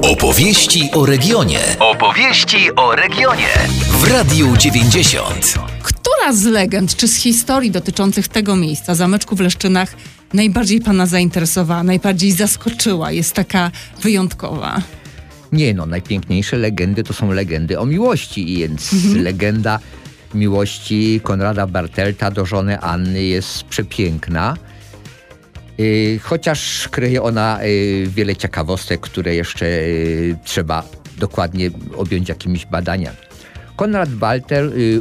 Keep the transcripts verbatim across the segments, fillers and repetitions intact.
Opowieści o regionie. Opowieści o regionie. W Radiu dziewięćdziesiąt. Która z legend czy z historii dotyczących tego miejsca, zameczku w Leszczynach, najbardziej pana zainteresowała, najbardziej zaskoczyła, jest taka wyjątkowa? Nie no, najpiękniejsze legendy to są legendy o miłości, więc mhm. legenda miłości Konrada Bartelta do żony Anny jest przepiękna. Yy, chociaż kryje ona yy, wiele ciekawostek, które jeszcze yy, trzeba dokładnie objąć jakimiś badaniami. Konrad Bartel yy,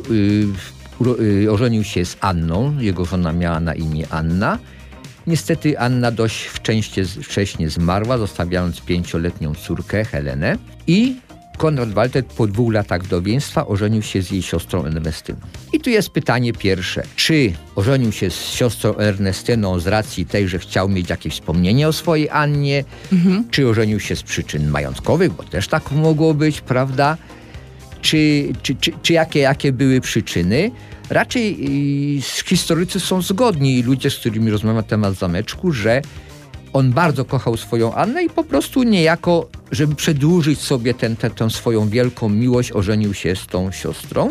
yy, yy, ożenił się z Anną, jego żona miała na imię Anna. Niestety Anna dość wcześnie, wcześnie zmarła, zostawiając pięcioletnią córkę Helenę. I Konrad Bartel po dwóch latach wdowieństwa ożenił się z jej siostrą Ernestyną. I tu jest pytanie pierwsze. Czy ożenił się z siostrą Ernestyną z racji tej, że chciał mieć jakieś wspomnienie o swojej Annie? Mhm. Czy ożenił się z przyczyn majątkowych? Bo też tak mogło być, prawda? Czy, czy, czy, czy jakie, jakie były przyczyny? Raczej yy, historycy są zgodni i ludzie, z którymi rozmawiam na temat zameczku, że on bardzo kochał swoją Annę i po prostu niejako, żeby przedłużyć sobie ten, ten, tę swoją wielką miłość, ożenił się z tą siostrą.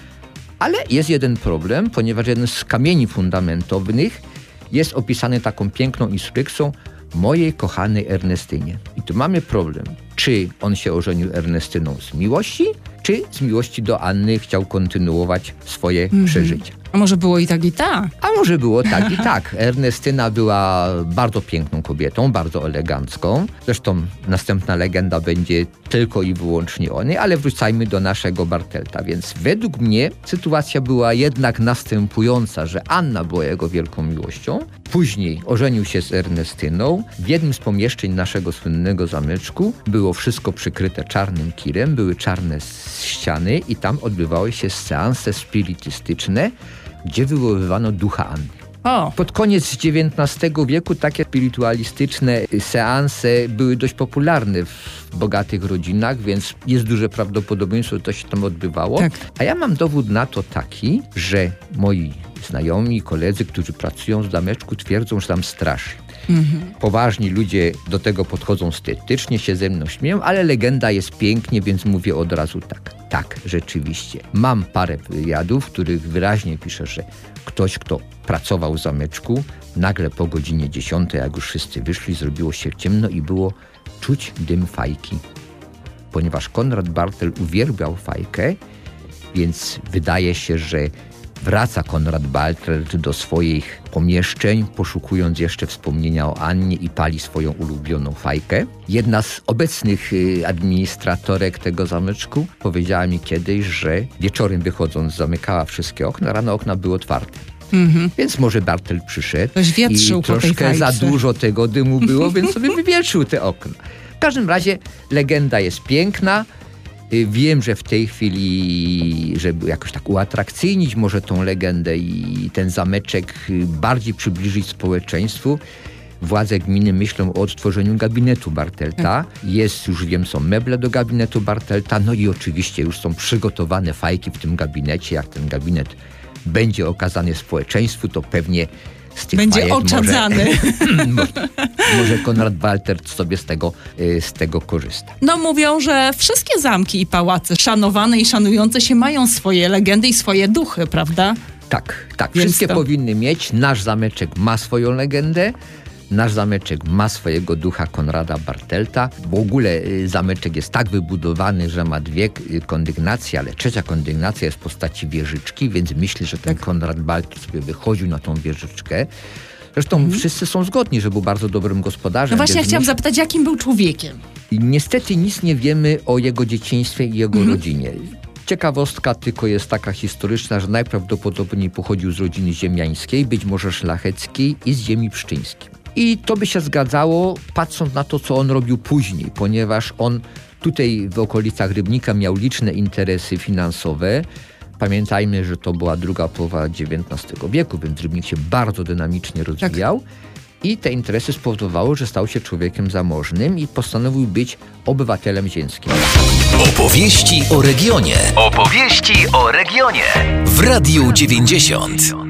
Ale jest jeden problem, ponieważ jeden z kamieni fundamentowych jest opisany taką piękną instrukcją mojej kochanej Ernestynie. I tu mamy problem. Czy on się ożenił Ernestyną z miłości, czy z miłości do Anny chciał kontynuować swoje mm-hmm. przeżycia. A może było i tak, i tak? A może było tak i tak. Ernestyna była bardzo piękną kobietą, bardzo elegancką. Zresztą następna legenda będzie tylko i wyłącznie o niej, ale wrócajmy do naszego Bartelta. Więc według mnie sytuacja była jednak następująca, że Anna była jego wielką miłością. Później ożenił się z Ernestyną. W jednym z pomieszczeń naszego słynnego zameczku było wszystko przykryte czarnym kirem, były czarne ściany i tam odbywały się seanse spirytystyczne, gdzie wywoływano ducha Anny. O. Pod koniec dziewiętnastego wieku takie spirytualistyczne seanse były dość popularne w bogatych rodzinach, więc jest duże prawdopodobieństwo, że to się tam odbywało. Tak. A ja mam dowód na to taki, że moi znajomi, koledzy, którzy pracują w zameczku, twierdzą, że tam straszy. Mhm. Poważni ludzie do tego podchodzą sceptycznie, się ze mną śmieją, ale legenda jest pięknie, więc mówię od razu tak. Tak, rzeczywiście. Mam parę wywiadów, w których wyraźnie piszę, że ktoś, kto pracował w zameczku, nagle po godzinie dziesiątej, jak już wszyscy wyszli, zrobiło się ciemno i było czuć dym fajki. Ponieważ Konrad Bartel uwielbiał fajkę, więc wydaje się, że wraca Konrad Bartel do swoich pomieszczeń, poszukując jeszcze wspomnienia o Annie i pali swoją ulubioną fajkę. Jedna z obecnych administratorek tego zameczku powiedziała mi kiedyś, że wieczorem wychodząc zamykała wszystkie okna, rano okna były otwarte. Mhm. Więc może Bartel przyszedł i troszkę za dużo tego dymu było, więc sobie wywietrzył te okna. W każdym razie legenda jest piękna. Wiem, że w tej chwili, żeby jakoś tak uatrakcyjnić może tą legendę i ten zameczek bardziej przybliżyć społeczeństwu, władze gminy myślą o odtworzeniu gabinetu Bartelta. Jest, już wiem, są meble do gabinetu Bartelta, no i oczywiście już są przygotowane fajki w tym gabinecie. Jak ten gabinet będzie okazany społeczeństwu, to pewnie z tych będzie fajek oczadzany. Może, może, może Konrad Bartelt sobie z tego, z tego korzysta. No mówią, że wszystkie zamki i pałace szanowane i szanujące się mają swoje legendy i swoje duchy, prawda? Tak, tak. Więc wszystkie to powinny mieć. Nasz zameczek ma swoją legendę. Nasz zameczek ma swojego ducha Konrada Bartelta. W ogóle y, zameczek jest tak wybudowany, że ma dwie y, kondygnacje, ale trzecia kondygnacja jest w postaci wieżyczki, więc myślę, że ten tak. Konrad Bartelt sobie wychodził na tą wieżyczkę. Zresztą mhm. wszyscy są zgodni, że był bardzo dobrym gospodarzem. No właśnie, ja chciałam myśl... zapytać, jakim był człowiekiem? I niestety nic nie wiemy o jego dzieciństwie i jego mhm. rodzinie. Ciekawostka tylko jest taka historyczna, że najprawdopodobniej pochodził z rodziny ziemiańskiej, być może szlacheckiej i z ziemi pszczyńskiej. I to by się zgadzało, patrząc na to, co on robił później, ponieważ on tutaj w okolicach Rybnika miał liczne interesy finansowe. Pamiętajmy, że to była druga połowa dziewiętnastego wieku, więc Rybnik się bardzo dynamicznie rozwijał. Tak. I te interesy spowodowały, że stał się człowiekiem zamożnym i postanowił być obywatelem ziemskim. Opowieści o regionie. Opowieści o regionie. W Radiu dziewięćdziesiąt.